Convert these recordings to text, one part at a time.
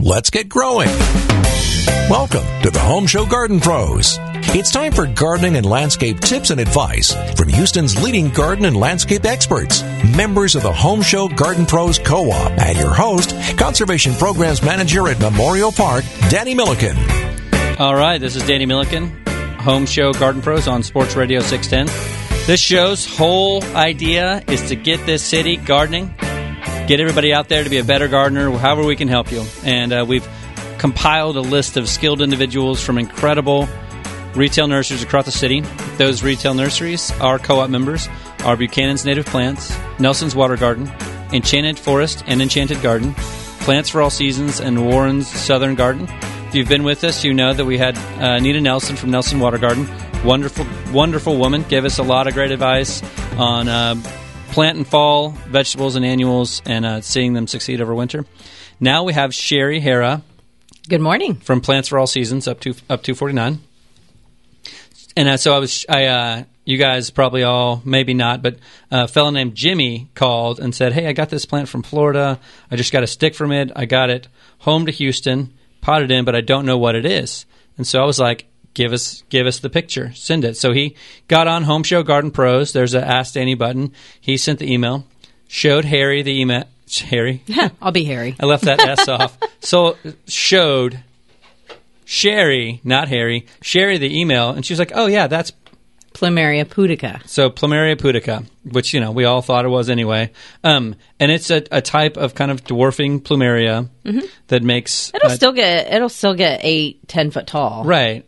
let's get growing. Welcome to the Home Show Garden Pros. It's time for gardening and landscape tips and advice from Houston's leading garden and landscape experts, members of the Home Show Garden Pros Co-op, and your host, Conservation Programs Manager at Memorial Park, Danny Milliken. All right, this is Danny Milliken, Home Show Garden Pros on Sports Radio 610. This show's whole idea is to get this city gardening, get everybody out there to be a better gardener, however we can help you. And we've compiled a list of skilled individuals from incredible retail nurseries across the city. Those retail nurseries are co-op members are Buchanan's Native Plants, Nelson's Water Garden, Enchanted Forest and Enchanted Garden, Plants for All Seasons, and Warren's Southern Garden. If you've been with us, you know that we had Anita Nelson from Nelson Water Garden. Wonderful, wonderful woman. Gave us a lot of great advice on plant and fall vegetables and annuals and seeing them succeed over winter. Now we have Sherry Hara. Good morning. From Plants for All Seasons, up 249. And so you guys probably all, maybe not, but a fellow named Jimmy called and said, hey, I got this plant from Florida. I just got a stick from it. I got it home to Houston, potted in, but I don't know what it is. And so I was like, give us the picture. Send it. So he got on Home Show Garden Pros. There's an Ask Danny button. He sent the email, showed Harry the email. Harry? I'll be Harry. I left that S off. So showed Sherry, not Harry, Sherry the email, and she was like, oh, yeah, that's Plumeria pudica. So Plumeria pudica, which, we all thought it was anyway. And it's a type of kind of dwarfing Plumeria that makes... It'll still get 8-10 foot tall. Right.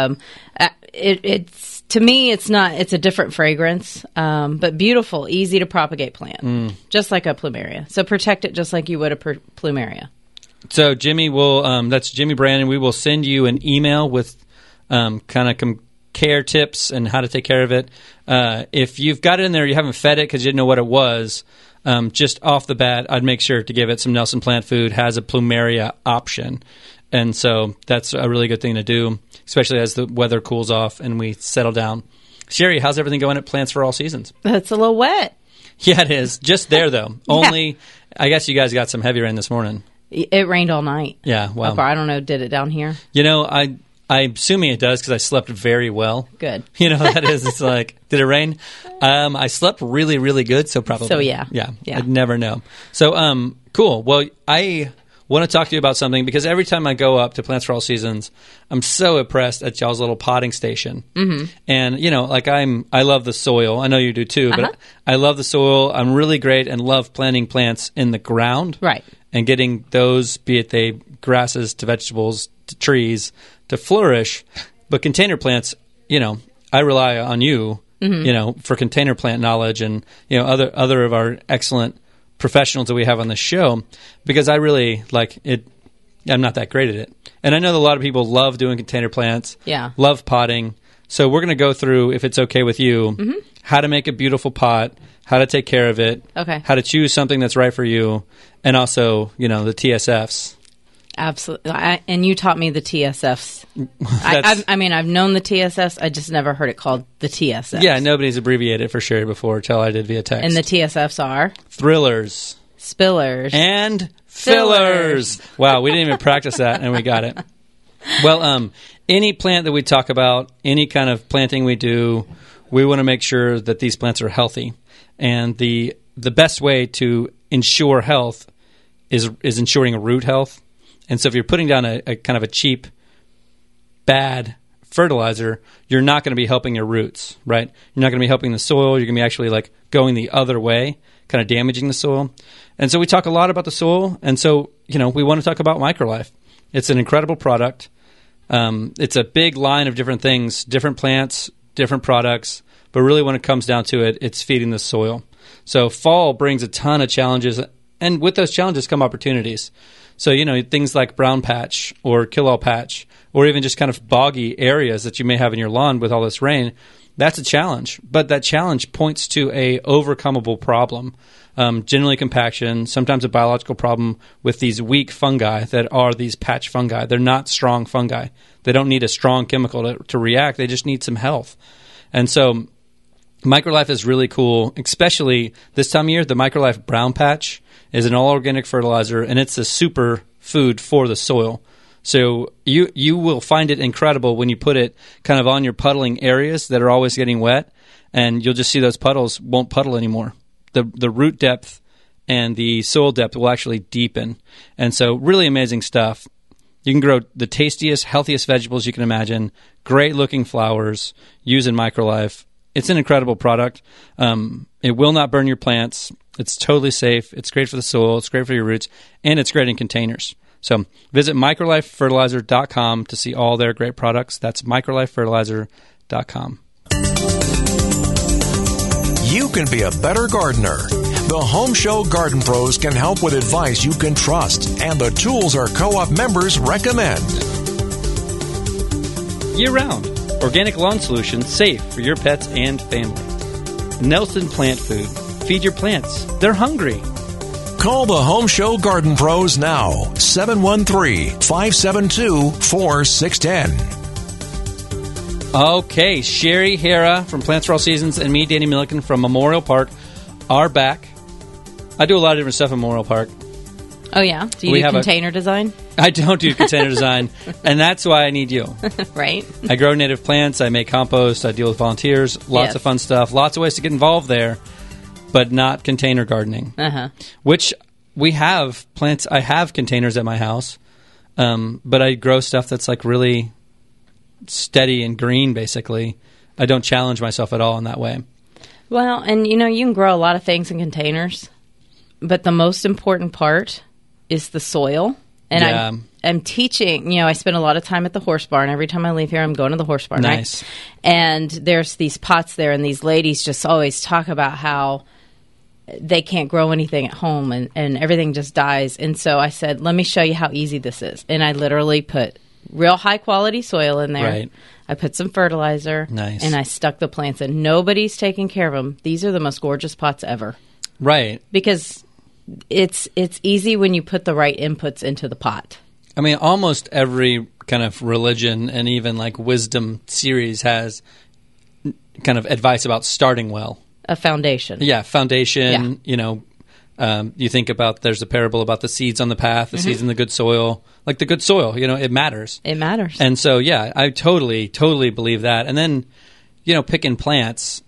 It's to me, it's a different fragrance, but beautiful, easy to propagate plant, just like a Plumeria. So protect it just like you would a Plumeria. So Jimmy will, that's Jimmy Brandon. We will send you an email with kind of care tips and how to take care of it. If you've got it in there, you haven't fed it because you didn't know what it was, just off the bat, I'd make sure to give it some Nelson Plant Food, has a Plumeria option. And so that's a really good thing to do, especially as the weather cools off and we settle down. Sherry, how's everything going at Plants for All Seasons? It's a little wet. Yeah, it is. Just there, though. Only, I guess you guys got some heavy rain this morning. It rained all night. Yeah, well. I don't know, did it down here? I'm assuming it does because I slept very well. Good. That is, it's like, did it rain? I slept really, really good, so probably. So, yeah. I'd never know. So, cool. Well, I want to talk to you about something because every time I go up to Plants for All Seasons, I'm so impressed at y'all's little potting station. Mm-hmm. And, I love the soil. I know you do too, but I love the soil. I'm really great and love planting plants in the ground. Right. And getting those, be it they grasses to vegetables to trees, to flourish. But container plants, I rely on you, for container plant knowledge and, other of our excellent professionals that we have on the show, because I really like it. I'm not that great at it. And I know that a lot of people love doing container plants, love potting. So we're going to go through, if it's okay with you, how to make a beautiful pot, how to take care of it, how to choose something that's right for you, and also, the TSFs. Absolutely. And you taught me the TSFs. I've known the TSFs. I just never heard it called the TSFs. Yeah, nobody's abbreviated for sure before until I did via text. And the TSFs are? Thrillers. Spillers. And fillers. Wow, we didn't even practice that, and we got it. Well, any plant that we talk about, any kind of planting we do, we want to make sure that these plants are healthy. And the best way to ensure health is ensuring root health. And so if you're putting down a kind of a cheap, bad fertilizer, you're not going to be helping your roots, right? You're not going to be helping the soil. You're going to be actually like going the other way, kind of damaging the soil. And so we talk a lot about the soil. And so, we want to talk about MicroLife. It's an incredible product. It's a big line of different things, different plants, different products. But really when it comes down to it, it's feeding the soil. So fall brings a ton of challenges. And with those challenges come opportunities. So, things like brown patch or kill-all patch or even just kind of boggy areas that you may have in your lawn with all this rain, that's a challenge. But that challenge points to a overcomable problem, generally compaction, sometimes a biological problem with these weak fungi that are these patch fungi. They're not strong fungi. They don't need a strong chemical to react. They just need some health. And so MicroLife is really cool, especially this time of year. The MicroLife Brown Patch is an all-organic fertilizer, and it's a super food for the soil. So you will find it incredible when you put it kind of on your puddling areas that are always getting wet, and you'll just see those puddles won't puddle anymore. The root depth and the soil depth will actually deepen. And so really amazing stuff. You can grow the tastiest, healthiest vegetables you can imagine, great-looking flowers, using MicroLife. It's an incredible product. It will not burn your plants. It's totally safe. It's great for the soil. It's great for your roots. And it's great in containers. So visit microlifefertilizer.com to see all their great products. That's microlifefertilizer.com. You can be a better gardener. The Home Show Garden Pros can help with advice you can trust and the tools our co-op members recommend. Year-round, organic lawn solutions safe for your pets and family. Nelson Plant Food. Feed your plants. They're hungry. Call the Home Show Garden Pros now, 713-572-4610. Okay, Sherry Hara from Plants for All Seasons and me, Danny Milliken from Memorial Park, are back. I do a lot of different stuff in Memorial Park. Oh, yeah? Do you do container design? I don't do container design, and that's why I need you. Right. I grow native plants, I make compost, I deal with volunteers, lots of fun stuff, lots of ways to get involved there, but not container gardening. Uh-huh. Which we have plants. I have containers at my house, but I grow stuff that's like really steady and green, basically. I don't challenge myself at all in that way. Well, and you can grow a lot of things in containers, but the most important part is the soil. And I'm teaching, I spend a lot of time at the horse barn. Every time I leave here, I'm going to the horse barn. Nice. Right? And there's these pots there, and these ladies just always talk about how they can't grow anything at home and everything just dies. And so I said, let me show you how easy this is. And I literally put real high-quality soil in there. Right. I put some fertilizer. Nice. And I stuck the plants in. Nobody's taking care of them. These are the most gorgeous pots ever. Right. Because it's easy when you put the right inputs into the pot. I mean, almost every kind of religion and even like wisdom series has kind of advice about starting well. A foundation. Yeah, foundation. Yeah. You think about, there's a parable about the seeds on the path, the seeds in the good soil. Like the good soil, it matters. It matters. And so, yeah, I totally believe that. And then, picking plants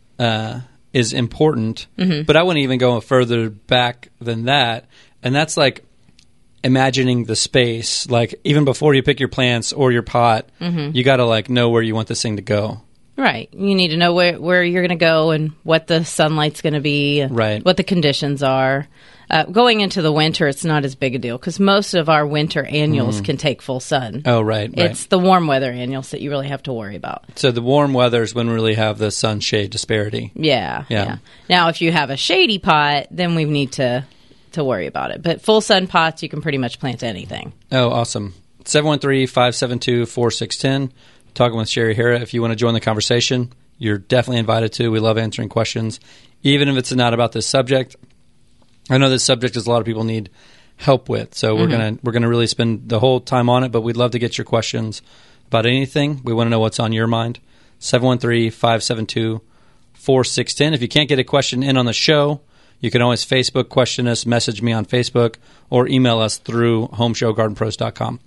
is important, but I wouldn't even go further back than that. And that's like imagining the space. Like even before you pick your plants or your pot, you got to like know where you want this thing to go. Right. You need to know where you're going to go and what the sunlight's going to be, right. What the conditions are. Going into the winter, it's not as big a deal because most of our winter annuals can take full sun. Oh, right. It's the warm weather annuals that you really have to worry about. So the warm weather is when we really have the sun-shade disparity. Yeah. Now, if you have a shady pot, then we need to worry about it. But full sun pots, you can pretty much plant anything. Oh, awesome. 713-572-4610. Talking with Sherry Hara. If you want to join the conversation, you're definitely invited to. We love answering questions, even if it's not about this subject. I know this subject is a lot of people need help with, so we're gonna really spend the whole time on it. But we'd love to get your questions about anything. We want to know what's on your mind. 713-572-4610. If you can't get a question in on the show, you can always Facebook question us, message me on Facebook, or email us through homeshowgardenpros.com.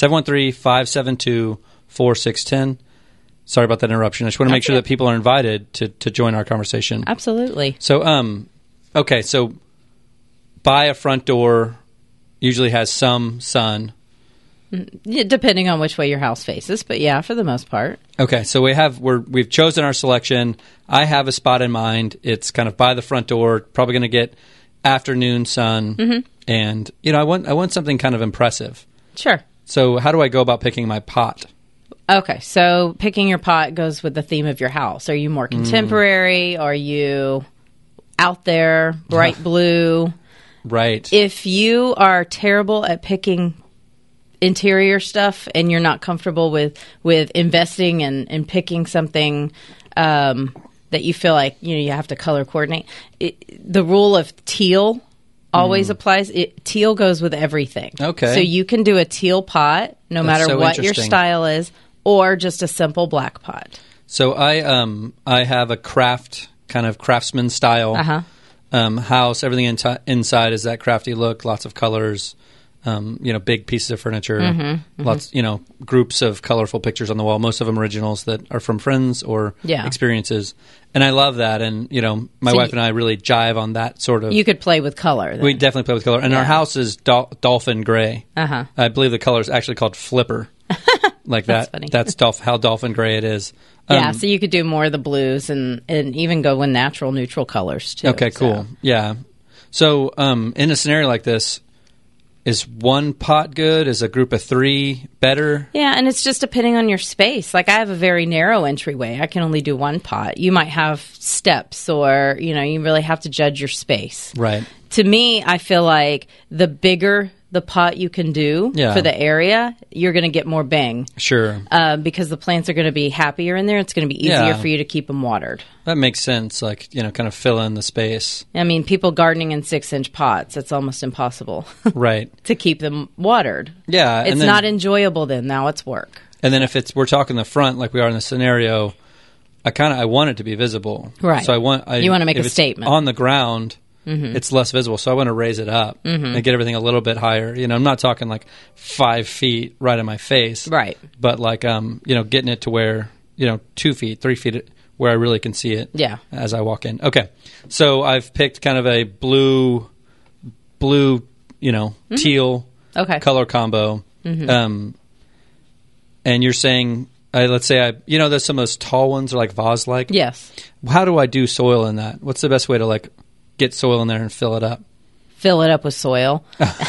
713-572-4610. Sorry about that interruption. I just want to make sure that people are invited to join our conversation. Absolutely. So, okay, so by a front door usually has some sun. Yeah, depending on which way your house faces, but yeah, for the most part. Okay, so we've chosen our selection. I have a spot in mind. It's kind of by the front door, probably going to get afternoon sun, and I want something kind of impressive. Sure. So how do I go about picking my pot? Okay, so picking your pot goes with the theme of your house. Are you more contemporary? Are you out there, bright blue? Right. If you are terrible at picking interior stuff and you're not comfortable with investing and picking something that you feel like you have to color coordinate, the rule of teal always applies. Teal goes with everything. Okay. So you can do a teal pot no matter what your style is, or just a simple black pot. So I have a craftsman style house. Everything inside is that crafty look, lots of colors. big pieces of furniture, lots, groups of colorful pictures on the wall, most of them originals that are from friends or experiences. And I love that. And, my wife and I really jive on that sort of. You could play with color. Then. We definitely play with color. And our house is dolphin gray. Uh-huh. I believe the color is actually called Flipper. Like that. Funny. That's how dolphin gray it is. So you could do more of the blues and even go with natural, neutral colors, too. Okay, cool. Yeah. So in a scenario like this, is one pot good? Is a group of 3 better? Yeah, and it's just depending on your space. Like, I have a very narrow entryway. I can only do one pot. You might have steps or, you really have to judge your space. Right. To me, I feel like the bigger the pot you can do for the area, you're going to get more bang. Sure. Because the plants are going to be happier in there. It's going to be easier for you to keep them watered. That makes sense. Like, kind of fill in the space. I mean, people gardening in 6-inch pots, it's almost impossible. Right. To keep them watered. Yeah. It's not enjoyable then. Now it's work. And then if we're talking the front like we are in the scenario, I want it to be visible. Right. So you want to make a statement. On the ground, it's less visible. So I want to raise it up and get everything a little bit higher. I'm not talking like 5 feet right in my face. Right. But like, getting it to where, 2 feet, 3 feet where I really can see it as I walk in. Okay. So I've picked kind of a blue, teal color combo. And you're saying, let's say there's some of those tall ones are like vase-like. Yes. How do I do soil in that? What's the best way to get soil in there and fill it up? Fill it up with soil.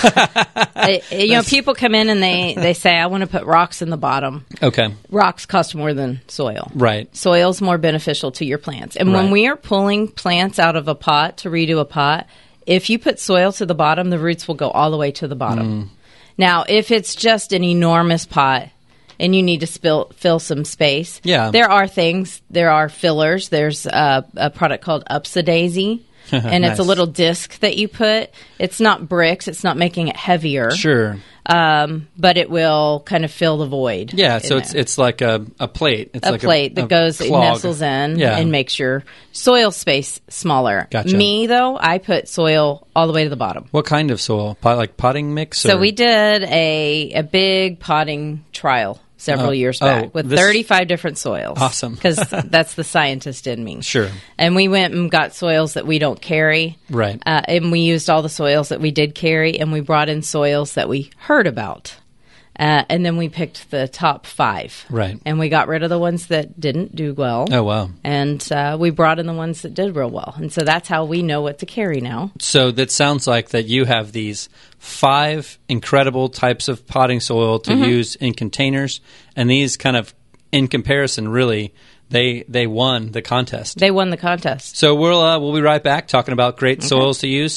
People come in and they say, I want to put rocks in the bottom. Okay. Rocks cost more than soil. Right. Soil's more beneficial to your plants. And when we are pulling plants out of a pot to redo a pot, if you put soil to the bottom, the roots will go all the way to the bottom. Now, if it's just an enormous pot and you need to fill some space, there are fillers. There's a product called Upsadaisy. And it's a little disc that you put. It's not bricks. It's not making it heavier. Sure. But it will kind of fill the void. Yeah, so it's like a plate. It's a like plate that nestles in and makes your soil space smaller. Gotcha. Me, though, I put soil all the way to the bottom. What kind of soil? Like potting mix? So we did a big potting trial several years back with 35 different soils. Awesome. Because that's the scientist in me. Sure. And we went and got soils that we don't carry. Right. And we used all the soils that we did carry, and we brought in soils that we heard about. And then we picked the top 5. Right. And we got rid of the ones that didn't do well. Oh, wow. And we brought in the ones that did real well. And so that's how we know what to carry now. So that sounds like that you have these 5 incredible types of potting soil to use in containers. And these kind of, in comparison, really, they won the contest. They won the contest. So we'll be right back talking about great soils to use.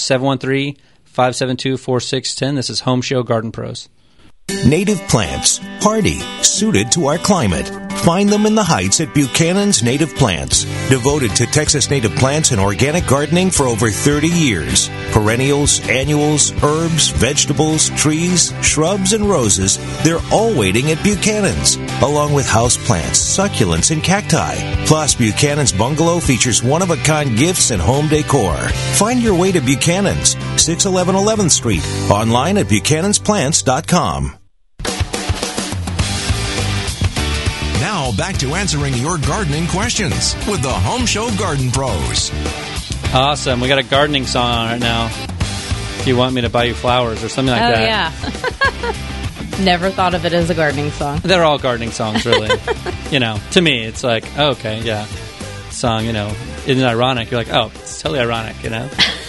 713-572-4610. This is Home Show Garden Pros. Native plants, hardy, suited to our climate. Find them in the Heights at Buchanan's Native Plants. Devoted to Texas native plants and organic gardening for over 30 years. Perennials, annuals, herbs, vegetables, trees, shrubs, and roses, they're all waiting at Buchanan's, along with houseplants, succulents, and cacti. Plus, Buchanan's Bungalow features one-of-a-kind gifts and home decor. Find your way to Buchanan's, 611 11th Street, online at buchanan'splants.com. Now back to answering your gardening questions with the Home Show Garden Pros. Awesome. We got a gardening song on right now. If you want me to buy you flowers or something like that. Oh, yeah. Never thought of it as a gardening song. They're all gardening songs, really. To me, it's like, oh, okay, yeah. Song, isn't it ironic? You're like, oh, it's totally ironic, Yeah.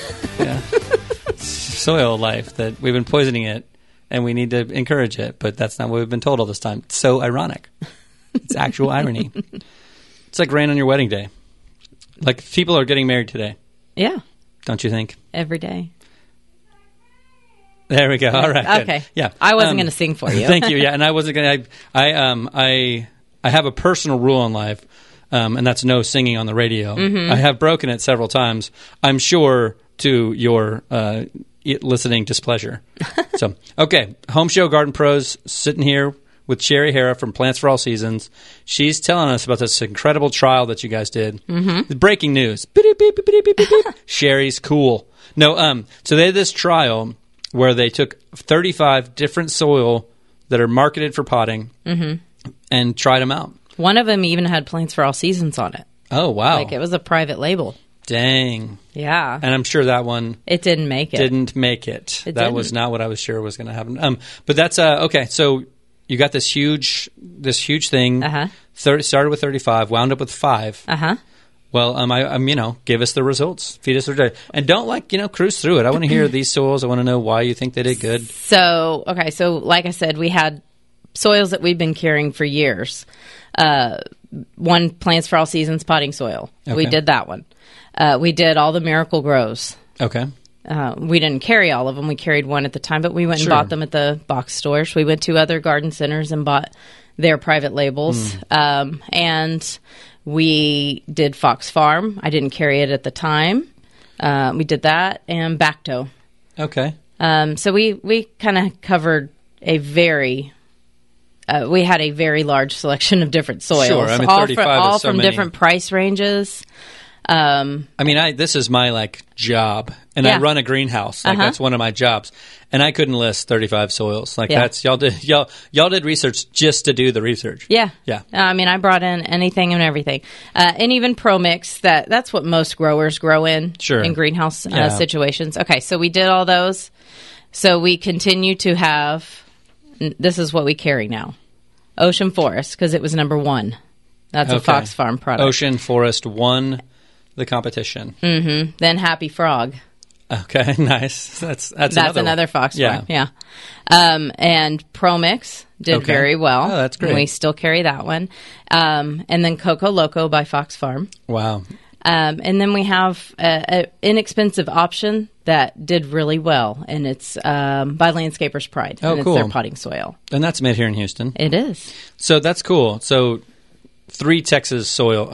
Soil life, that we've been poisoning it and we need to encourage it, but that's not what we've been told all this time. It's so ironic. It's actual irony. It's like rain on your wedding day. Like, people are getting married today. Yeah. Don't you think? Every day. There we go. All right. Okay. Good. Yeah. I wasn't going to sing for you. Thank you. Yeah, and I wasn't going to. I have a personal rule in life, and that's no singing on the radio. Mm-hmm. I have broken it several times. I'm sure to your listening displeasure. So, okay, Home Show Garden Pros sitting here with Sherry Hara from Plants for All Seasons. She's telling us about this incredible trial that you guys did. Mm-hmm. Breaking news. Beep, beep, beep, beep, beep, beep. Sherry's cool. No, so they did this trial where they took 35 different soil that are marketed for potting and tried them out. One of them even had Plants for All Seasons on it. Oh, wow. Like, it was a private label. Dang. Yeah. And I'm sure that one It didn't make it. didn't make it. It That was didn't. not what I was sure was going to happen. But that's okay. So you got this huge thing. Started with 35, wound up with 5. Uh-huh. Well, I'm give us the results. Feed us the data. And don't cruise through it. I want to hear these soils. I want to know why you think they did good. So like I said, we had soils that we've been carrying for years. One, Plants for All Seasons potting soil. Okay. We did that one. We did all the Miracle Grows. Okay. We didn't carry all of them. We carried one at the time, but we went and bought them at the box stores. We went to other garden centers and bought their private labels. And we did Fox Farm. I didn't carry it at the time. We did that, and Bacto. Okay. So we kind of covered a very... we had a very large selection of different soils. Sure, I mean, all 35 all is so from many. different price ranges. This is my job, and I Yeah. run a greenhouse. That's one of my jobs, and I couldn't list 35 soils. Yeah. That's y'all did research just to do the research. Yeah. Yeah. I brought in anything and everything. And even Pro Mix, that's what most growers grow in Sure. in greenhouse Yeah. situations. Okay, so we did all those. So we continue to have, this is what we carry now, Ocean Forest, because it was number 1. That's a Okay. Fox Farm product. Ocean Forest won the competition. Then Happy Frog. Okay, nice. That's Another Fox Yeah. Farm. Yeah. And Pro Mix did Okay. very well. Oh, that's great. And we still carry that one. And then Coco Loco by Fox Farm. Wow. And then we have an inexpensive option that did really well, and it's by Landscapers Pride. Oh, and cool. It's their potting soil. And that's made here in Houston. It is. So that's cool. So 4 Texas soils.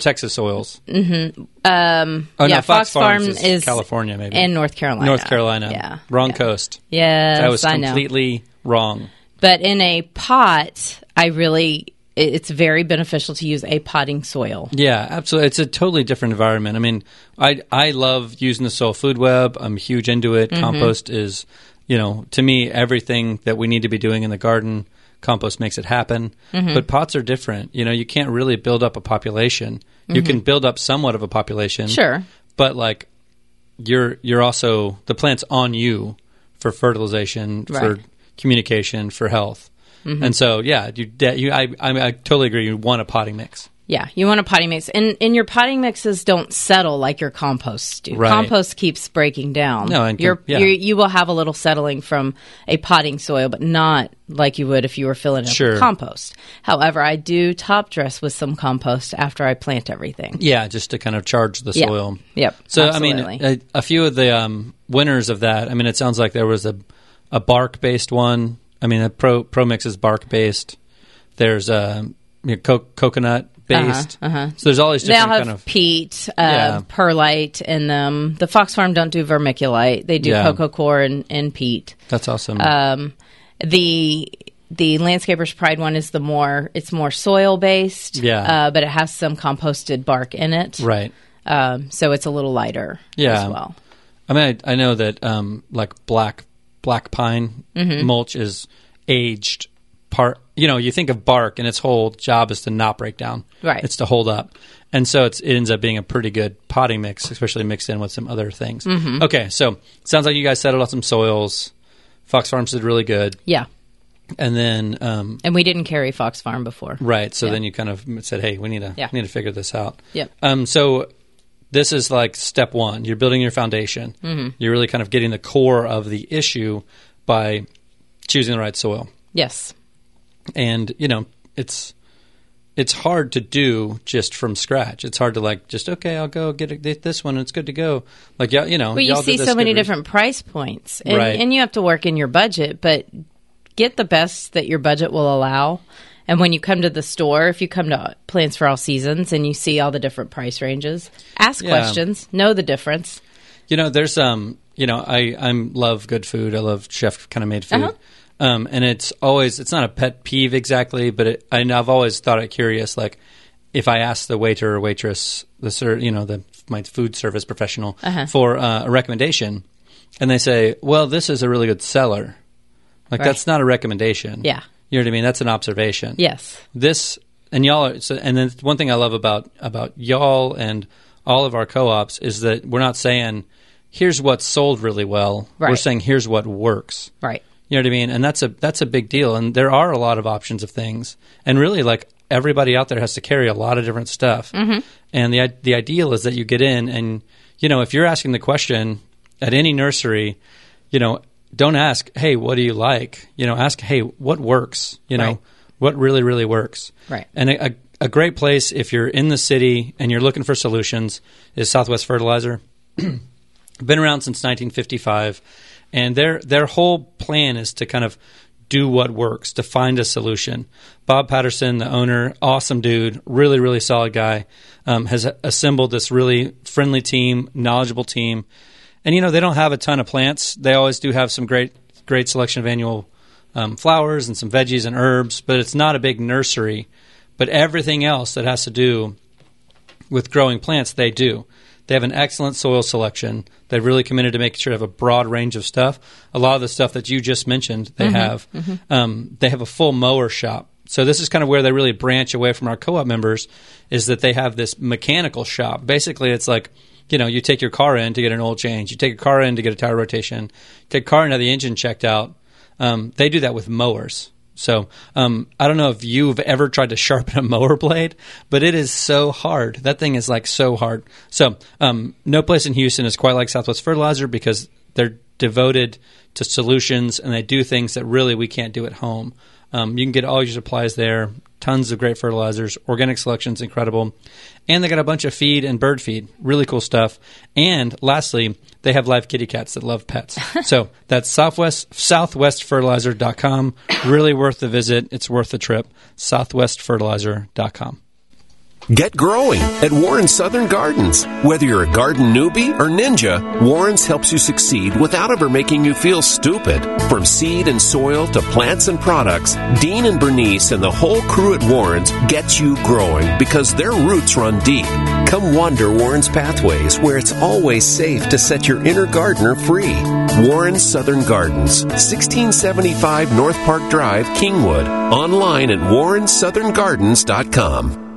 Fox Farm is California, maybe. in North Carolina. North Carolina. Yeah. Wrong Yeah. coast. Yes, That was I know. completely wrong. But in a pot, it's very beneficial to use a potting soil. Yeah, absolutely. It's a totally different environment. I mean, I love using the soil food web. I'm huge into it. Compost is, to me, everything that we need to be doing in the garden. Compost makes it happen. But pots are different. You can't really build up a population. You can build up somewhat of a population. Sure. But you're also, the plant's on you for fertilization, for Right. communication, for health. And so, yeah, I totally agree. You want a potting mix. Yeah, you want a potting mix. And your potting mixes don't settle like your composts do. Right. Compost keeps breaking down. No, and you will have a little settling from a potting soil, but not like you would if you were filling it up Sure. with compost. However, I do top dress with some compost after I plant everything. Yeah, just to kind of charge the Yeah. soil. Yep. So, absolutely. a few of the winners of that, it sounds like there was a bark-based one. A Pro Mix is bark-based. There's coconut-based. So there's all these They all different have kind of... peat, Yeah. perlite in them. The Fox Farm don't do vermiculite. They do Yeah. coco coir and peat. That's awesome. The Landscapers Pride one is more soil based, Yeah. but it has some composted bark in it, right. So it's a little lighter Yeah. as well. I know that black pine Mm-hmm. mulch is aged part. You think of bark, and its whole job is to not break down. Right. It's to hold up, and so it ends up being a pretty good potting mix, especially mixed in with some other things. Mm-hmm. Okay, so sounds like you guys settled on some soils. Fox Farms did really good, Yeah, and then and we didn't carry Fox Farm before. right. So Yeah. then you kind of said, "Hey, we need to figure this out." Yep. So this is like step 1. You're building your foundation. Mm-hmm. You're really kind of getting the core of the issue by choosing the right soil. Yes. And, it's hard to do just from scratch. It's hard to I'll go get this one and it's good to go. Well, you see so many different price points, and, Right. and you have to work in your budget, but get the best that your budget will allow. And when you come to the store, if you come to Plants for All Seasons and you see all the different price ranges, ask questions, know the difference. There's I love good food. I love chef kind of made food. And it's not a pet peeve exactly, but I've always thought it curious. Like if I ask the waiter or waitress, my food service professional for a recommendation, and they say, well, this is a really good seller. Like, that's not a recommendation. Yeah. You know what I mean? That's an observation. Yes. This, and y'all are, and then one thing I love about y'all and all of our co-ops is that we're not saying, here's what's sold really well. Right. We're saying, here's what works. Right. You know what I mean? And that's a big deal. And there are a lot of options of things. And really, like, everybody out there has to carry a lot of different stuff. Mm-hmm. And the ideal is that you get in and, you know, if you're asking the question at any nursery, you know, don't ask, hey, what do you like? You know, ask, hey, what works? You know, what really, really works? Right. And a great place if you're in the city and you're looking for solutions is Southwest Fertilizer. Been around since 1955. And their whole plan is to kind of do what works, to find a solution. Bob Patterson, the owner, awesome dude, really, really solid guy, has assembled this really friendly team, knowledgeable team. And, you know, they don't have a ton of plants. They always do have some great selection of annual flowers and some veggies and herbs, but it's not a big nursery. But everything else that has to do with growing plants, they do. They have an excellent soil selection. They're really committed to making sure they have a broad range of stuff. A lot of the stuff that you just mentioned, they have. Mm-hmm. They have a full mower shop. So this is kind of where they really branch away from our co-op members, is that they have this mechanical shop. Basically, it's like, you know, you take your car in to get an oil change. You take your car in to get a tire rotation. You take your car in to have the engine checked out. They do that with mowers. So I don't know if you've ever tried to sharpen a mower blade, but it is so hard. That thing is like so hard. So no place in Houston is quite like Southwest Fertilizer because they're devoted to solutions and they do things that really we can't do at home. You can get all your supplies there, tons of great fertilizers, organic selection's incredible, and they got a bunch of feed and bird feed, really cool stuff. And lastly, they have live kitty cats that love pets. So that's southwestfertilizer.com. Really worth the visit. It's worth the trip. southwestfertilizer.com. Get growing at Warren Southern Gardens. Whether you're a garden newbie or ninja, Warren's helps you succeed without ever making you feel stupid. From seed and soil to plants and products, Dean and Bernice and the whole crew at Warren's get you growing because their roots run deep. Come wander Warren's pathways where it's always safe to set your inner gardener free. Warren Southern Gardens, 1675 North Park Drive, Kingwood. Online at warrensouthern.gardens.com.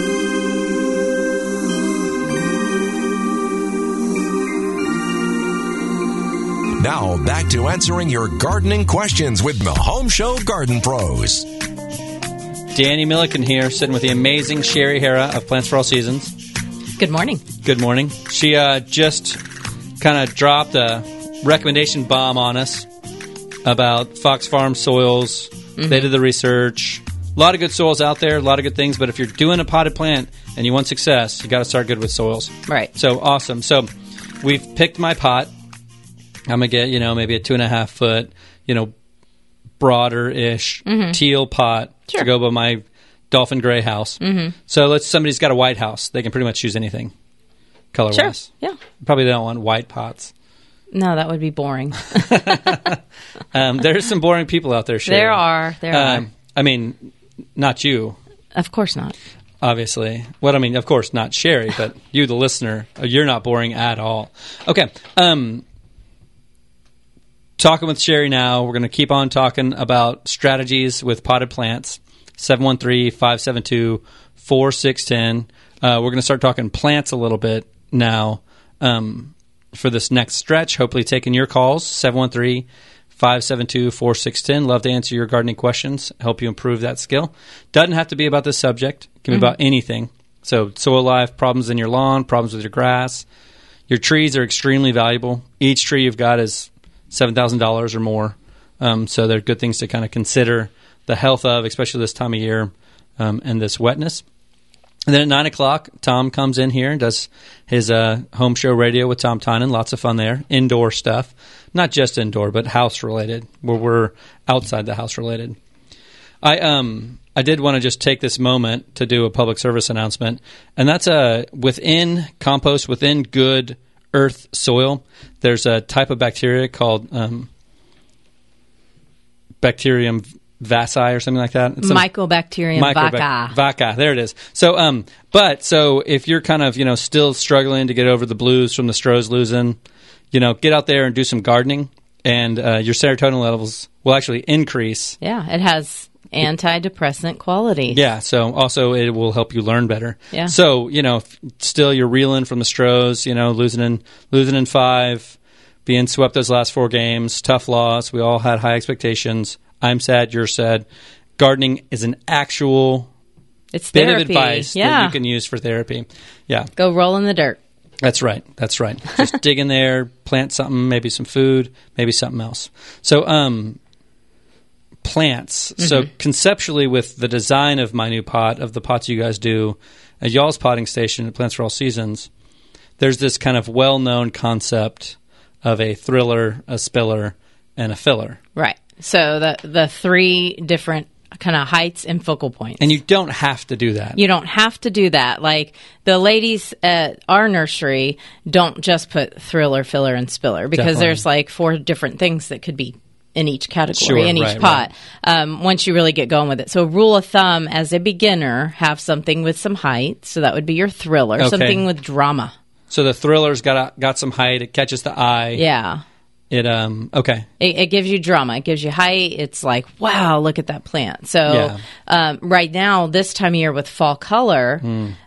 Now, back to answering your gardening questions with the Home Show Garden Pros. Danny Milliken here, sitting with the amazing Sherry Hara of Plants for All Seasons. Good morning. Good morning. She just kind of dropped a recommendation bomb on us about Fox Farm soils. Mm-hmm. They did the research. A lot of good soils out there, a lot of good things, but if you're doing a potted plant and you want success, you got to start good with soils. Right. So, awesome. So, we've picked my pot. I'm going to get, maybe a 2.5 foot, broader-ish teal pot to go by my dolphin gray house. Mm-hmm. So somebody's got a white house. They can pretty much choose anything color-wise. Sure, yeah. Probably don't want white pots. No, that would be boring. There's some boring people out there, Sherry. There are. I mean, not you. Of course not. Obviously. Of course not Sherry, but you, the listener, you're not boring at all. Okay. Talking with Sherry now. We're going to keep on talking about strategies with potted plants. 713-572-4610. We're going to start talking plants a little bit now for this next stretch. Hopefully taking your calls. 713-572-4610. Love to answer your gardening questions. Help you improve that skill. Doesn't have to be about this subject. It can be about anything. So soil life, problems in your lawn, problems with your grass. Your trees are extremely valuable. Each tree you've got is $7,000 or more. So they're good things to kind of consider the health of, especially this time of year and this wetness. And then at 9 o'clock, Tom comes in here and does his home show radio with Tom Tynan. Lots of fun there. Indoor stuff. Not just indoor, but house-related, where we're outside the house-related. I did want to just take this moment to do a public service announcement, and that's within compost, within good earth soil, there's a type of bacteria called Bacterium vaccae or something like that. It's Mycobacterium vaccae. Vaccae, there it is. So, so if you're kind of, still struggling to get over the blues from the Stroh's losing, get out there and do some gardening, and your serotonin levels will actually increase. Yeah, it has antidepressant quality. Yeah, so also it will help you learn better. Yeah. So, still you're reeling from the Stros, losing in 5, being swept those last 4 games, tough loss. We all had high expectations. I'm sad, you're sad. Gardening is an actual It's bit therapy. of advice yeah. that you can use for therapy. Yeah. Go roll in the dirt. That's right. Just dig in there, plant something, maybe some food, maybe something else. So, plants. Mm-hmm. So conceptually, with the design of my new pot, of the pots you guys do at y'all's potting station at Plants for All Seasons, there's this kind of well-known concept of a thriller, a spiller, and a filler. Right. So the 3 different kind of heights and focal points. And you don't have to do that. You don't have to do that. Like the ladies at our nursery don't just put thriller, filler, and spiller because Definitely. there's like 4 different things that could be in each category, Sure, in each right, pot, once you really get going with it. So rule of thumb, as a beginner, have something with some height. So that would be your thriller, Okay. something with drama. So the thriller's got some height. It catches the eye. Yeah. Okay. It gives you drama. It gives you height. It's like, wow, look at that plant. So right now, this time of year with fall color,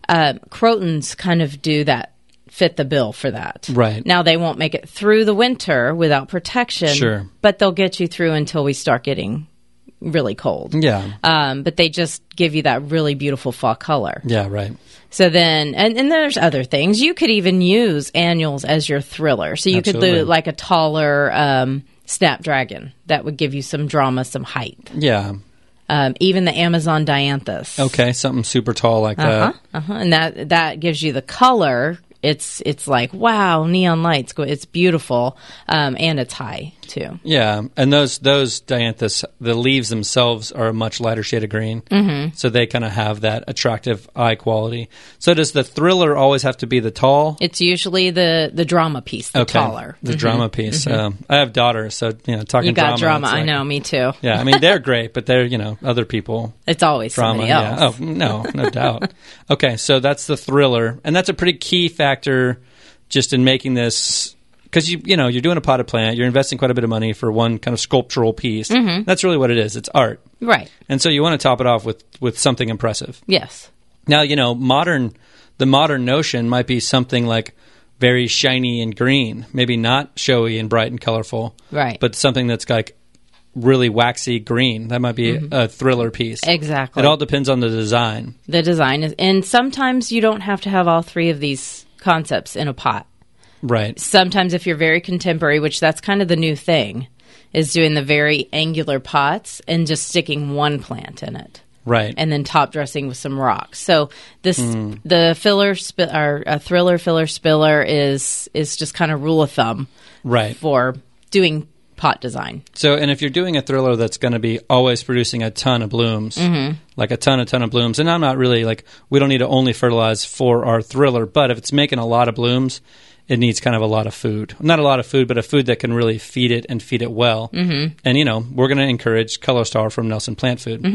crotons kind of do that, fit the bill for that. Right. Now, they won't make it through the winter without protection. Sure. But they'll get you through until we start getting really cold. Yeah. But they just give you that really beautiful fall color. Yeah, right. So then, and there's other things. You could even use annuals as your thriller. So you Absolutely. could do like a taller snapdragon that would give you some drama, some height. Yeah. Even the Amazon dianthus. Okay, something super tall like that. And that gives you the color. It's like, wow, neon lights. It's beautiful. And it's high, too. Yeah, and those dianthus, the leaves themselves are a much lighter shade of green, so they kind of have that attractive eye quality. So does the thriller always have to be the tall? It's usually the drama piece, the taller. The drama piece. I have daughters, so talking You got drama. it's like- I know, me too. Yeah, I mean they're great, but they're other people. It's always Drama. somebody else. Yeah. Oh no doubt. Okay, so that's the thriller, and that's a pretty key factor just in making this. Because you're doing a potted plant, you're investing quite a bit of money for one kind of sculptural piece. That's really what it is. It's art, Right. and so you want to top it off with something impressive. Yes. Now the modern notion might be something like very shiny and green, maybe not showy and bright and colorful, Right. But something that's like really waxy green. That might be a thriller piece. Exactly. It all depends on the design. The design is, and sometimes you don't have to have all 3 of these concepts in a pot. Right. Sometimes if you're very contemporary, which that's kind of the new thing, is doing the very angular pots and just sticking one plant in it. Right. And then top dressing with some rocks. So the filler thriller filler spiller is just kind of rule of thumb Right. for doing pot design. So, and if you're doing a thriller that's going to be always producing a ton of blooms, like a ton of blooms, and I'm not really like, we don't need to only fertilize for our thriller, but if it's making a lot of blooms, it needs kind of a lot of food. Not a lot of food, but a food that can really feed it and feed it well. And, we're going to encourage Color Star from Nelson Plant Food.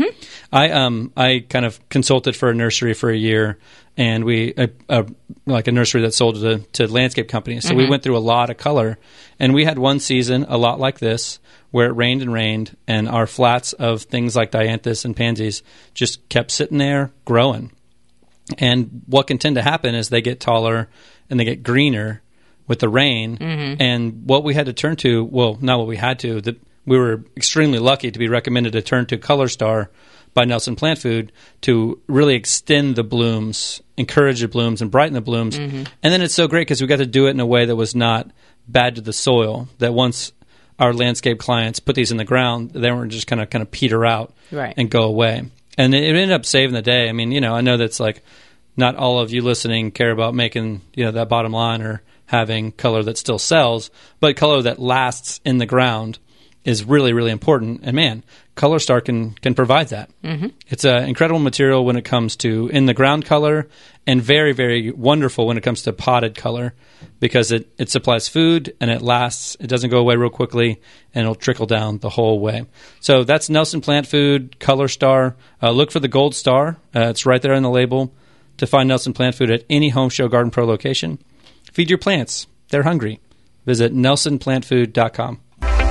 I kind of consulted for a nursery for a year, and we like a nursery that sold to landscape companies. So we went through a lot of color, and we had one season a lot like this where it rained and rained, and our flats of things like dianthus and pansies just kept sitting there growing. And what can tend to happen is they get taller and they get greener with the rain. And what we had to turn to, well, not what we had to, we were extremely lucky to be recommended to turn to Color Star by Nelson Plant Food to really extend the blooms, encourage the blooms, and brighten the blooms. And then it's so great because we got to do it in a way that was not bad to the soil, that once our landscape clients put these in the ground, they weren't just kind of peter out and go away. And it ended up saving the day. I mean, I know that's like not all of you listening care about making, that bottom line or having color that still sells, but color that lasts in the ground is really, really important. And man, Color Star can provide that. It's an incredible material when it comes to in the ground color, and very, very wonderful when it comes to potted color, because it supplies food and it lasts. It doesn't go away real quickly, and it'll trickle down the whole way. So that's Nelson Plant Food, Color Star. Look for the gold star. It's right there on the label to find Nelson Plant Food at any Home Show Garden Pro location. Feed your plants. They're hungry. Visit nelsonplantfood.com.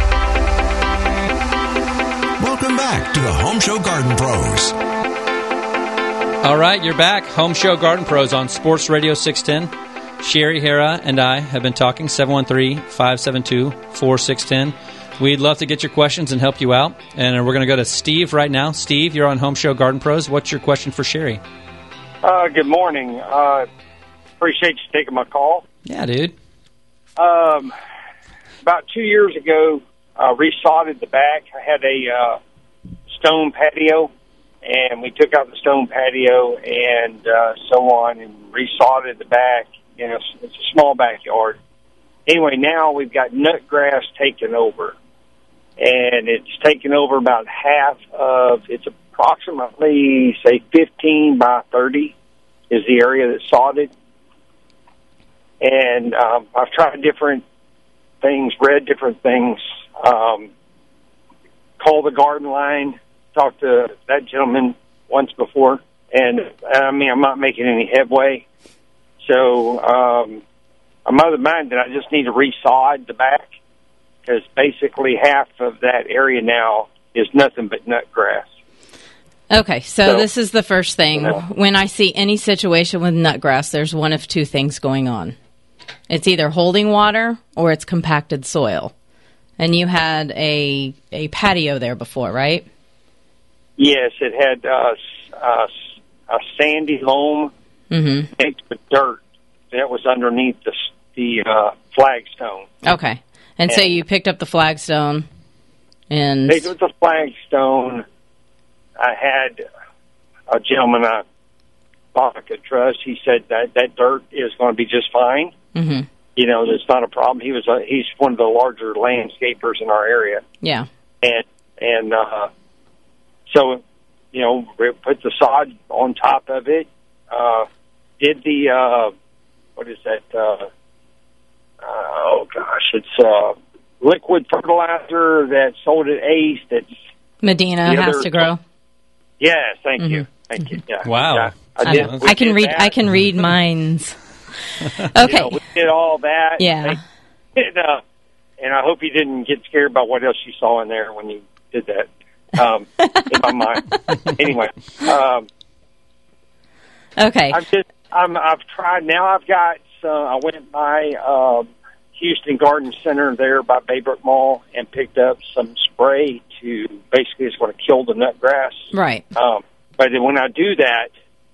Welcome back to the Home Show Garden Pros. All right, you're back. Home Show Garden Pros on Sports Radio 610. Sherry Hera and I have been talking, 713-572-4610. We'd love to get your questions and help you out. And we're going to go to Steve right now. Steve, you're on Home Show Garden Pros. What's your question for Sherry? Good morning. Appreciate you taking my call. Yeah, dude. About 2 years ago, resodded the back. I had a stone patio, and we took out the stone patio and so on and resodded the back. It's a small backyard. Anyway, now we've got nut grass taken over, and it's taken over about half of, it's approximately, say, 15 by 30 is the area that's sodded. And I've tried different things, read different things, called the garden line, talked to that gentleman once before, and I'm not making any headway. So I'm of the mind that I just need to resod the back, because basically half of that area now is nothing but nut grass. Okay, so this is the first thing. When I see any situation with nut grass, there's one of two things going on. It's either holding water or it's compacted soil. And you had a patio there before, right? Yes, it had a sandy loam mixed with dirt that was underneath the flagstone. Okay, and so you picked up the flagstone and... Picked up the flagstone. I had a gentleman I could trust. He said that dirt is going to be just fine. Mm-hmm. It's not a problem. He's one of the larger landscapers in our area. Yeah. And so, we put the sod on top of it. Did the, what is that? It's liquid fertilizer that's sold at Ace. That's Medina Has to Grow. Yes, thank you. Thank you. Yeah. Wow. Yeah, I can read minds. Okay. We did all that. Yeah. And I hope you didn't get scared about what else you saw in there when you did that. In my mind. Anyway. Okay. I've tried. Now I've got I went by Houston Garden Center there by Baybrook Mall and picked up some spray to basically it's going to kill the nut grass. Right. But when I do that,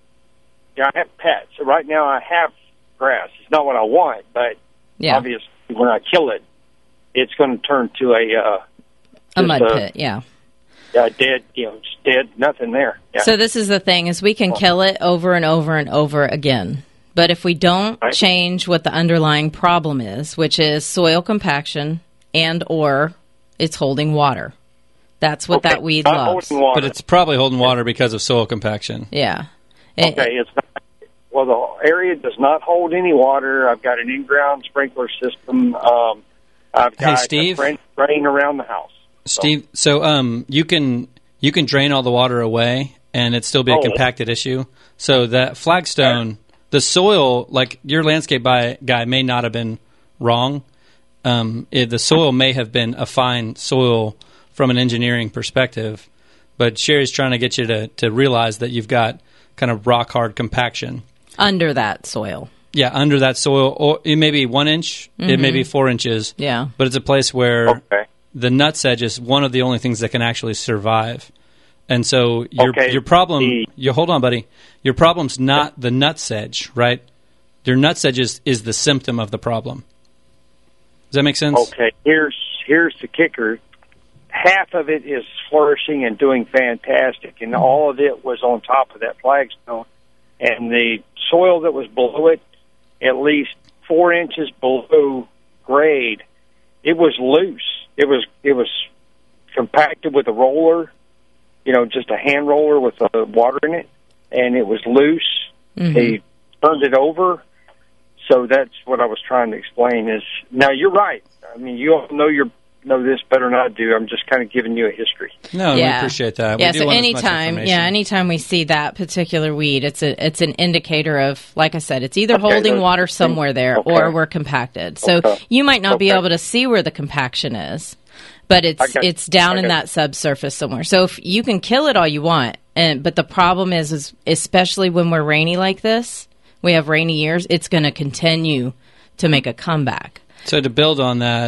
I have pets. So right now I have grass. It's not what I want, but obviously when I kill it, it's going to turn to a mud pit. Yeah. Dead. Just dead. Nothing there. Yeah. So this is the thing: is we can kill it over and over and over again. But if we don't change what the underlying problem is, which is soil compaction and or it's holding water, that's what that weed loves. But it's probably holding water because of soil compaction. Yeah. It's not. Well, the area does not hold any water. I've got an in-ground sprinkler system. I've got Steve? a drain around the house. Steve, so you can drain all the water away and it still be a compacted issue. So that flagstone, the soil, like your landscape guy may not have been wrong. The soil may have been a fine soil from an engineering perspective, but Sherry's trying to get you to realize that you've got kind of rock hard compaction under that soil. Yeah, under that soil, or it may be 1 inch, it may be 4 inches. Yeah, but it's a place where the nut sedge is one of the only things that can actually survive. And so your problem, hold on, buddy. Your problem's not the nut sedge, right? Your nut sedge is the symptom of the problem. Does that make sense? Okay, here's the kicker. Half of it is flourishing and doing fantastic, and all of it was on top of that flagstone. And the soil that was below it, at least 4 inches below grade, it was loose. It was compacted with a roller, just a hand roller with water in it, and it was loose. Mm-hmm. They turned it over. So that's what I was trying to explain is, now you're right. I mean, you all know your know this better than I do. I'm just kind of giving you a history. No, we appreciate that. Yeah, We do so want as much information. anytime we see that particular weed, it's an indicator of, like I said, it's either Okay, holding those water somewhere there okay. or we're compacted. So Okay. you might not be Okay. able to see where the compaction is, but it's down in that subsurface somewhere. So if you can kill it all you want, but the problem is especially when we're rainy like this, we have rainy years, it's going to continue to make a comeback. So to build on that,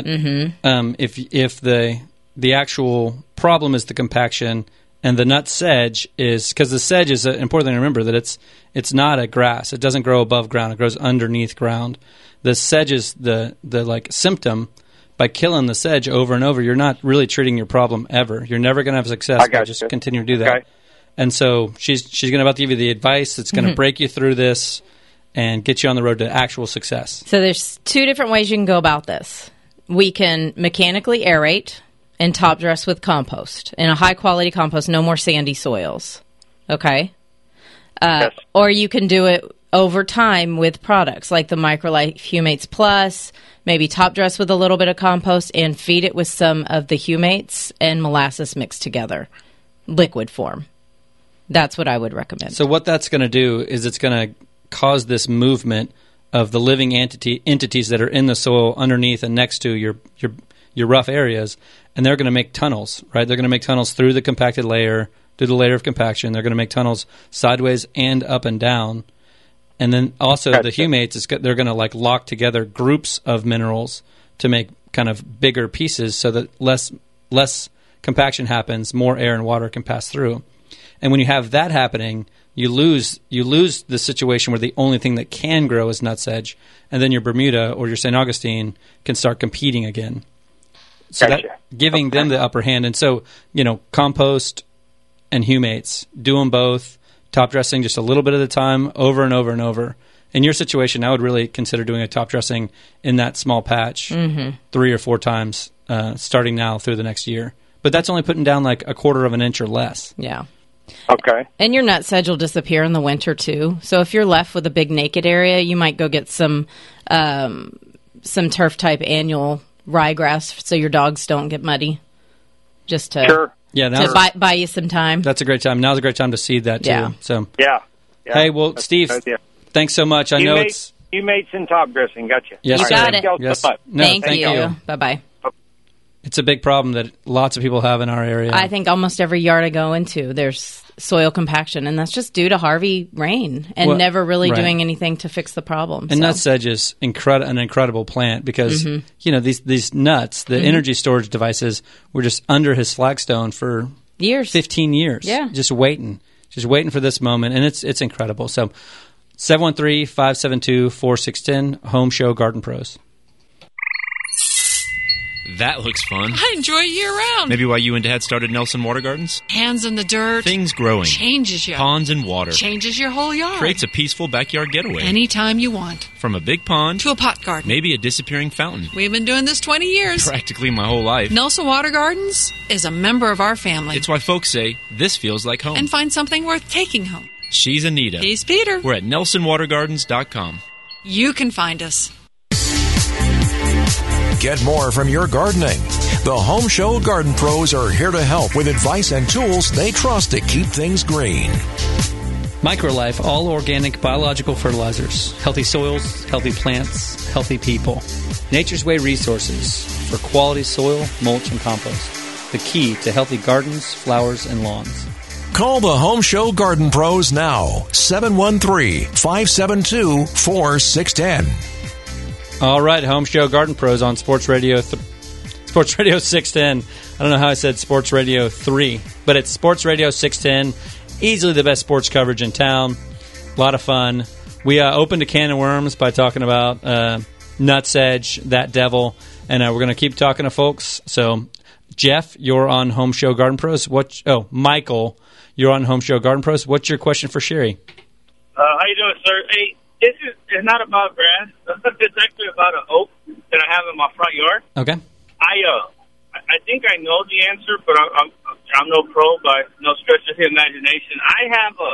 if the actual problem is the compaction and the nut sedge is, because the sedge is an important thing to remember, that it's not a grass. It doesn't grow above ground. It grows underneath ground. The sedge is the like symptom. By killing the sedge over and over, you're not really treating your problem ever. You're never going to have success by just continuing to do that. Okay. And so she's going to about to give you the advice that's going to break you through this and get you on the road to actual success. So there's two different ways you can go about this. We can mechanically aerate and top dress with compost, and a high quality compost, no more sandy soils. Okay? Yes. Or you can do it over time with products like the Microlife Humates Plus, maybe top dress with a little bit of compost and feed it with some of the Humates and molasses mixed together, liquid form. That's what I would recommend. So what that's going to do is it's going to cause this movement of the living entities that are in the soil underneath and next to your rough areas, and they're going to make tunnels, right? They're going to make tunnels through the compacted layer, through the layer of compaction. They're going to make tunnels sideways and up and down. And then also the Humates, they're going to like lock together groups of minerals to make kind of bigger pieces so that less compaction happens, more air and water can pass through. And when you have that happening, you lose the situation where the only thing that can grow is nutsedge, and then your Bermuda or your St. Augustine can start competing again. So that giving them the upper hand. And so, compost and Humates, do them both, top dressing just a little bit at a time, over and over and over. In your situation, I would really consider doing a top dressing in that small patch 3 or 4 times, starting now through the next year. But that's only putting down like 1/4 of an inch or less. Yeah. Okay. And your nut sedge will disappear in the winter too. So if you're left with a big naked area, you might go get some turf type annual ryegrass so your dogs don't get muddy. Just to buy you some time. That's a great time. Now's a great time to seed that too. Yeah. So Yeah. Hey, well, Steve, thanks so much. I know it's Humates and top dressing. Gotcha. Yes, You sir. got it. Yes. No, Thank you. Bye-bye. It's a big problem that lots of people have in our area. I think almost every yard I go into, there's soil compaction, and that's just due to Harvey rain and never really doing anything to fix the problem. And nutsedge is an incredible plant because these nuts, the energy storage devices, were just under his flagstone for years, 15 years, just waiting for this moment, and it's incredible. So 713-572-4610, Home Show Garden Pros. That looks fun. I enjoy it year-round. Maybe why you and Dad started Nelson Water Gardens? Hands in the dirt. Things growing. Changes you. Ponds and water. Changes your whole yard. Creates a peaceful backyard getaway. Anytime you want. From a big pond. To a pot garden. Maybe a disappearing fountain. We've been doing this 20 years. Practically my whole life. Nelson Water Gardens is a member of our family. It's why folks say, this feels like home. And find something worth taking home. She's Anita. He's Peter. We're at NelsonWaterGardens.com. You can find us. Get more from your gardening. The Home Show Garden Pros are here to help with advice and tools they trust to keep things green. Microlife, all organic biological fertilizers. Healthy soils, healthy plants, healthy people. Nature's Way resources for quality soil, mulch, and compost. The key to healthy gardens, flowers, and lawns. Call the Home Show Garden Pros now. 713-572-4610. All right, Home Show Garden Pros on Sports Radio 610. I don't know how I said Sports Radio 3, but it's Sports Radio 610. Easily the best sports coverage in town. A lot of fun. We opened a can of worms by talking about nutsedge, that devil, and we're going to keep talking to folks. So, Jeff, you're on Home Show Garden Pros. Michael, you're on Home Show Garden Pros. What's your question for Sherry? How you doing, sir? Hey, it's not about grass. It's actually about an oak that I have in my front yard. Okay. I think I know the answer, but I'm no pro by no stretch of the imagination. I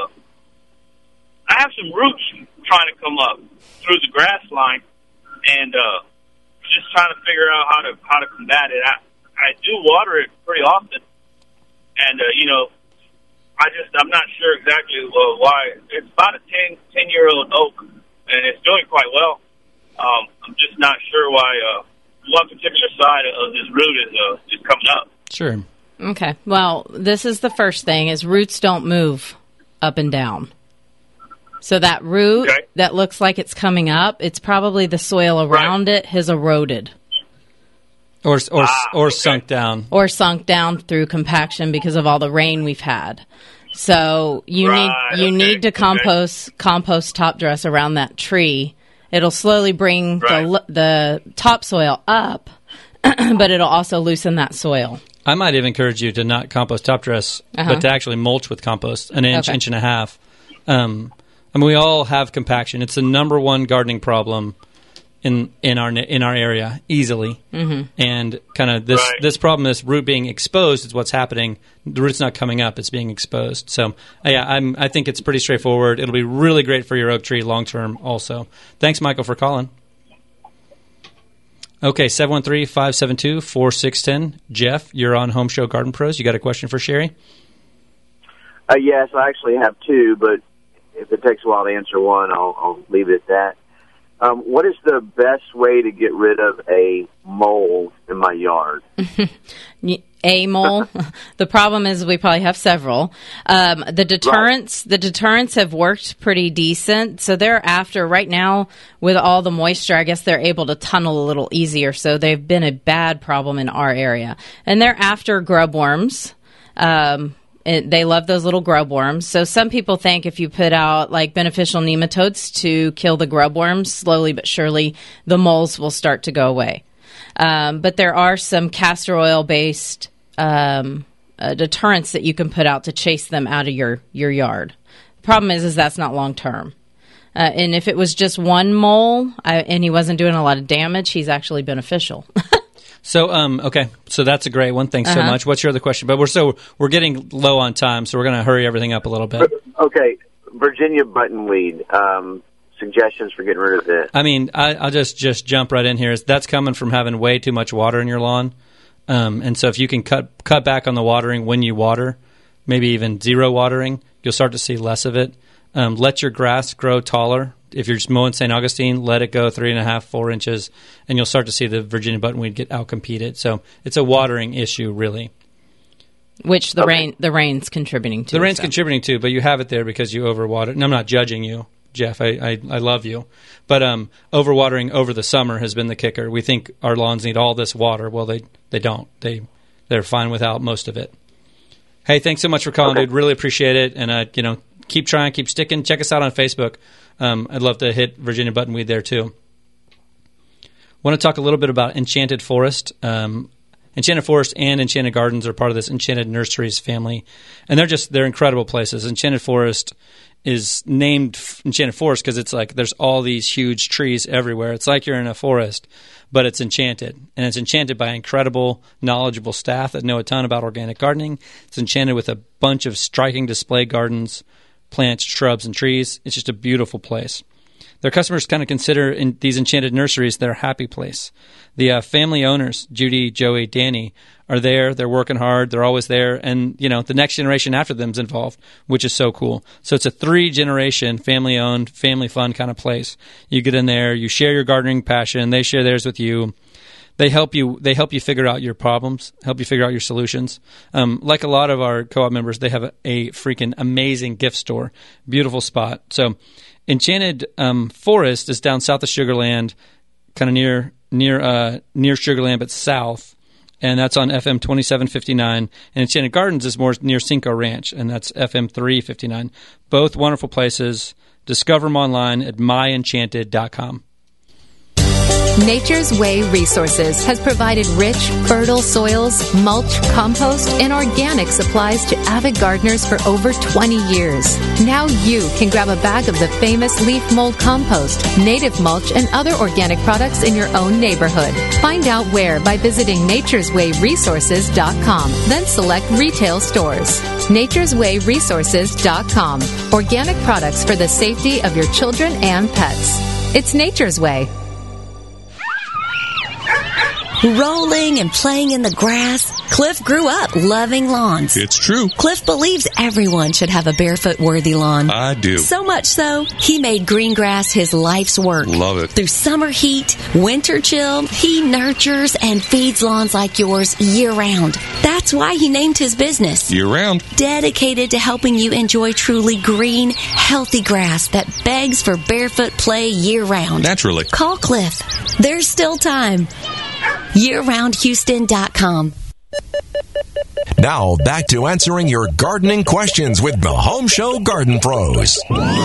have some roots trying to come up through the grass line, and just trying to figure out how to combat it. I do water it pretty often, and I'm not sure exactly why. It's about a 10-year-old oak, and it's doing quite well. I'm just not sure why one particular side of this root is coming up. Sure. Okay. Well, this is the first thing: is roots don't move up and down. So that root that looks like it's coming up, it's probably the soil around it has eroded. Or sunk down. Or sunk down through compaction because of all the rain we've had. So you need to compost top dress around that tree. It'll slowly bring the topsoil up, but it'll also loosen that soil. I might even encourage you to not compost top dress, but to actually mulch with compost, an inch and a half. We all have compaction. It's the number one gardening problem in our area, easily. Mm-hmm. And kind of this problem, this root being exposed, is what's happening. The root's not coming up; it's being exposed. So, I think it's pretty straightforward. It'll be really great for your oak tree long term. Also, thanks, Michael, for calling. Okay, 713-572-4610. Jeff, you're on Home Show Garden Pros. You got a question for Sherry? Yes, I actually have two, but if it takes a while to answer one, I'll leave it at that. What is the best way to get rid of a mole in my yard? A mole? The problem is we probably have several. The deterrents have worked pretty decent. So they're after, right now, with all the moisture, I guess they're able to tunnel a little easier. So they've been a bad problem in our area. And they're after grub worms. They love those little grub worms. So some people think if you put out like beneficial nematodes to kill the grub worms, slowly but surely the moles will start to go away. But there are some castor oil based deterrents that you can put out to chase them out of your yard. The problem is that's not long term. And if it was just one mole and he wasn't doing a lot of damage, he's actually beneficial. So, okay. So that's a great one. Thanks so much. What's your other question? But we're getting low on time, so we're going to hurry everything up a little bit. Okay. Virginia buttonweed. Suggestions for getting rid of it. I mean, I'll just jump right in here. That's coming from having way too much water in your lawn. And so if you can cut back on the watering when you water, maybe even zero watering, you'll start to see less of it. Let your grass grow taller. If you're just mowing St. Augustine, let it go 3.5, 4 inches, and you'll start to see the Virginia buttonweed get outcompeted. So it's a watering issue, really. Which the rain's contributing to. The rain's contributing to, but you have it there because you overwatered. And I'm not judging you, Jeff. I love you. But overwatering over the summer has been the kicker. We think our lawns need all this water. Well, they don't. They're fine without most of it. Hey, thanks so much for calling, dude. Really appreciate it. And, keep trying, keep sticking. Check us out on Facebook. I'd love to hit Virginia buttonweed there, too. Want to talk a little bit about Enchanted Forest. Enchanted Forest and Enchanted Gardens are part of this Enchanted Nurseries family. And they're incredible places. Enchanted Forest is named Enchanted Forest because it's like there's all these huge trees everywhere. It's like you're in a forest, but it's enchanted. And it's enchanted by incredible, knowledgeable staff that know a ton about organic gardening. It's enchanted with a bunch of striking display gardens, plants, shrubs, and trees. It's just a beautiful place. Their customers kind of consider these Enchanted Nurseries their happy place. The family owners, Judy, Joey, Danny, are there. They're working hard. They're always there. And, the next generation after them is involved, which is so cool. So it's a 3-generation, family-owned, family-fun kind of place. You get in there. You share your gardening passion. They share theirs with you. They help you figure out your problems, help you figure out your solutions. Like a lot of our co-op members, they have a freaking amazing gift store. Beautiful spot. So Enchanted Forest is down south of Sugar Land, kind of near Sugar Land, but south. And that's on FM 2759. And Enchanted Gardens is more near Cinco Ranch, and that's FM 359. Both wonderful places. Discover them online at myenchanted.com. Nature's Way Resources has provided rich, fertile soils, mulch, compost, and organic supplies to avid gardeners for over 20 years. Now you can grab a bag of the famous leaf mold compost, native mulch, and other organic products in your own neighborhood. Find out where by visiting natureswayresources.com, then select retail stores. natureswayresources.com. Organic products for the safety of your children and pets. It's Nature's Way. rolling and playing in the grass. Cliff grew up loving lawns. It's true. Cliff believes everyone should have a barefoot-worthy lawn. I do. So much so, he made green grass his life's work. Love it. Through summer heat, winter chill, he nurtures and feeds lawns like yours year-round. That's why he named his business Year-round. Dedicated to helping you enjoy truly green, healthy grass that begs for barefoot play year-round. Naturally. Call Cliff. There's still time. YearRoundHouston.com. Now, back to answering your gardening questions with the Home Show Garden Pros.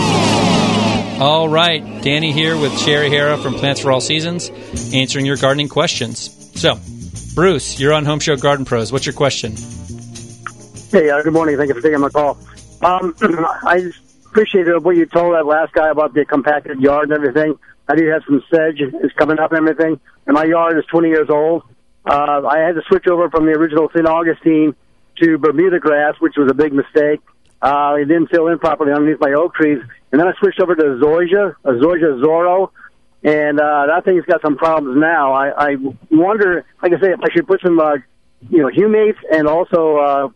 All right, Danny here with Sherry Hara from Plants for All Seasons, answering your gardening questions. So, Bruce, you're on Home Show Garden Pros. What's your question? Hey, good morning. Thank you for taking my call. I appreciated what you told that last guy about the compacted yard and everything. I do have some sedge is coming up and everything, and my yard is 20 years old. I had to switch over from the original St. Augustine to Bermuda grass, which was a big mistake. It didn't fill in properly underneath my oak trees. And then I switched over to Zoysia Zorro, and that thing's got some problems now. I wonder, like I say, if I should put some, humates and also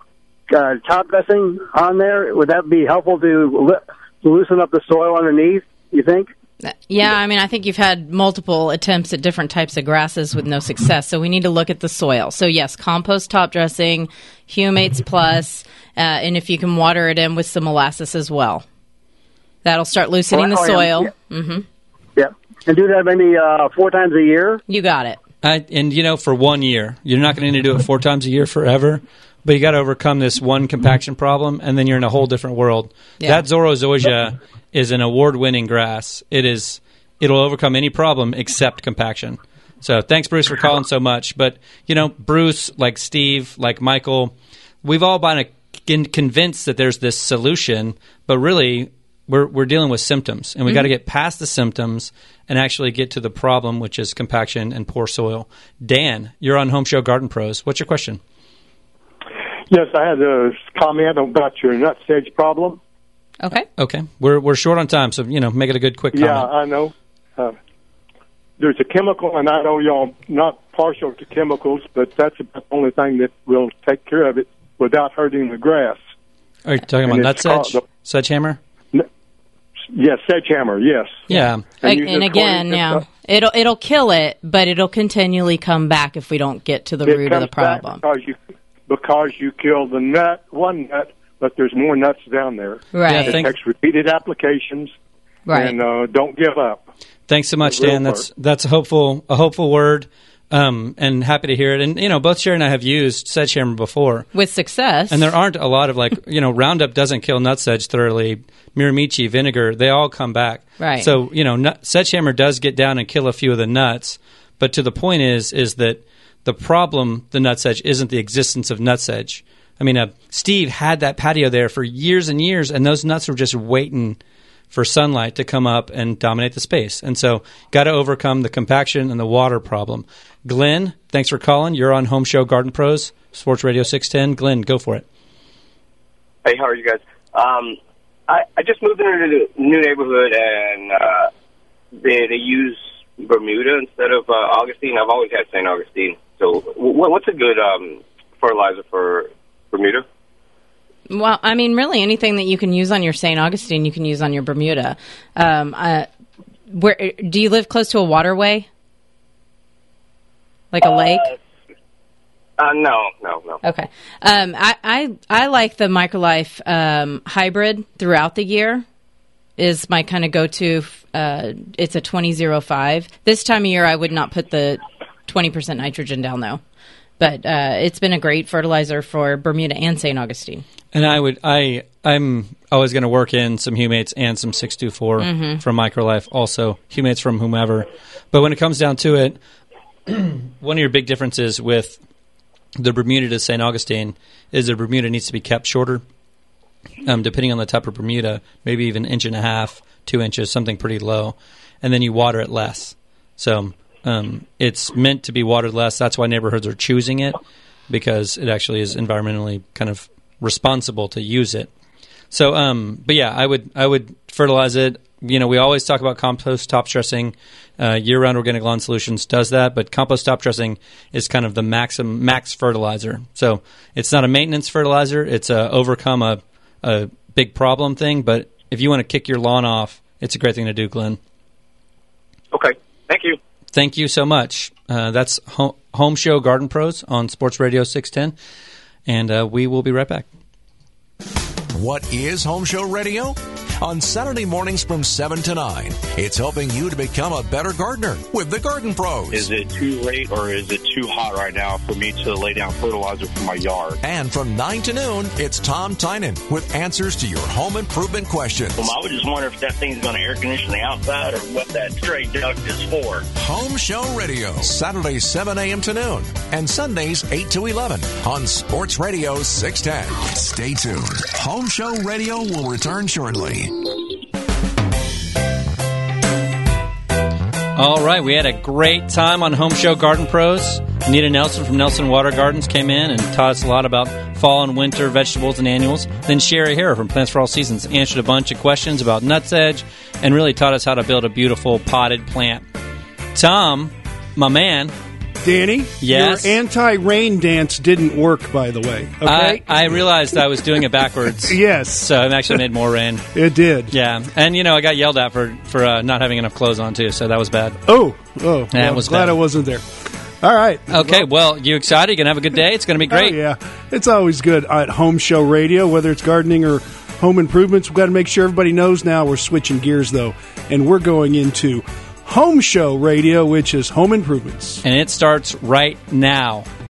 top dressing on there. Would that be helpful to loosen up the soil underneath, you think? Yeah, I mean, I think you've had multiple attempts at different types of grasses with no success, so we need to look at the soil. So, yes, compost top dressing, Humates Plus, and if you can water it in with some molasses as well. That'll start loosening the soil. Yeah. Mm-hmm. Yeah. And do that maybe 4 times a year? You got it. For 1 year. You're not going to do it 4 times a year forever, but you got to overcome this one compaction problem, and then you're in a whole different world. Yeah. That Zoysia is an award-winning grass. It'll overcome any problem except compaction. So thanks, Bruce, for calling so much. But, Bruce, like Steve, like Michael, we've all been convinced that there's this solution, but really we're dealing with symptoms, and we got to get past the symptoms and actually get to the problem, which is compaction and poor soil. Dan, you're on Home Show Garden Pros. What's your question? Yes, I had a comment about your nut sedge problem. Okay. We're short on time, so, make it a good, quick comment. Yeah, I know. There's a chemical, and I know y'all not partial to chemicals, but that's about the only thing that will take care of it without hurting the grass. Are you talking about nut sedge? Sedgehammer? Yes, sedgehammer, yes. Yeah. And again, it'll kill it, but it'll continually come back if we don't get to the root of the problem. Because you kill the one nut, but there's more nuts down there. Right. It takes repeated applications. Right. And don't give up. Thanks so much, Dan. That's a hopeful word, and happy to hear it. And both Sherry and I have used sedgehammer before with success. And there aren't a lot of Roundup doesn't kill nut sedge thoroughly. Miramichi, vinegar, they all come back. Right. So sedgehammer does get down and kill a few of the nuts, but to the point is that the problem, the nut sedge, isn't the existence of nut sedge. I mean, Steve had that patio there for years and years, and those nuts were just waiting for sunlight to come up and dominate the space. And so got to overcome the compaction and the water problem. Glenn, thanks for calling. You're on Home Show Garden Pros, Sports Radio 610. Glenn, go for it. Hey, how are you guys? I just moved into a new neighborhood, and they use Bermuda instead of Augustine. I've always had St. Augustine. So what's a good fertilizer for Bermuda? Well, I mean, really anything that you can use on your St. Augustine, you can use on your Bermuda. Where do you live close to a waterway? Like a lake? No. Okay. I like the Microlife hybrid throughout the year is my kind of go-to. It's a 2005. This time of year, I would not put the 20% nitrogen down, though. But it's been a great fertilizer for Bermuda and St. Augustine. And I'm always going to work in some Humates and some 624 from Microlife, also Humates from whomever. But when it comes down to it, one of your big differences with the Bermuda to St. Augustine is the Bermuda needs to be kept shorter. Depending on the type of Bermuda, maybe even 1.5 inches, 2 inches, something pretty low. And then you water it less. So it's meant to be watered less. That's why neighborhoods are choosing it, because it actually is environmentally kind of responsible to use it. So, but yeah, I would fertilize it we always talk about compost top dressing. Year-round Organic Lawn Solutions does that, but compost top dressing is kind of the max fertilizer. So it's not a maintenance fertilizer. It's overcome a big problem thing, but if you want to kick your lawn off, it's a great thing to do, Glenn. Okay. Thank you. Thank you so much. That's Home Show Garden Pros on Sports Radio 610, and we will be right back. What is Home Show Radio? On Saturday mornings from 7 to 9, it's helping you to become a better gardener with the Garden Pros. Is it too late or is it too hot right now for me to lay down fertilizer for my yard? And from 9 to noon, it's Tom Tynan with answers to your home improvement questions. Well, I would just wonder if that thing's going to air condition the outside or what that straight duct is for. Home Show Radio, Saturdays 7 a.m. to noon and Sundays 8 to 11 on Sports Radio 610. Stay tuned. Home Show Radio will return shortly. All right, we had a great time on Home Show Garden Pros. Anita Nelson from Nelson Water Gardens came in and taught us a lot about fall and winter vegetables and annuals. Then Sherry Hare from Plants for All Seasons answered a bunch of questions about nutsedge and really taught us how to build a beautiful potted plant. Tom, my man. Danny, yes? Your anti-rain dance didn't work, by the way. Okay? I realized I was doing it backwards. Yes. So it actually made more rain. It did. Yeah. And, I got yelled at for not having enough clothes on, too, so that was bad. Oh. Yeah, well, it was glad bad. I wasn't there. All right. Okay, well, you excited? You going to have a good day? It's going to be great. Oh, yeah. It's always good at Home Show Radio, whether it's gardening or home improvements. We've got to make sure everybody knows now we're switching gears, though, and we're going into Home Show Radio, which is home improvements. And it starts right now.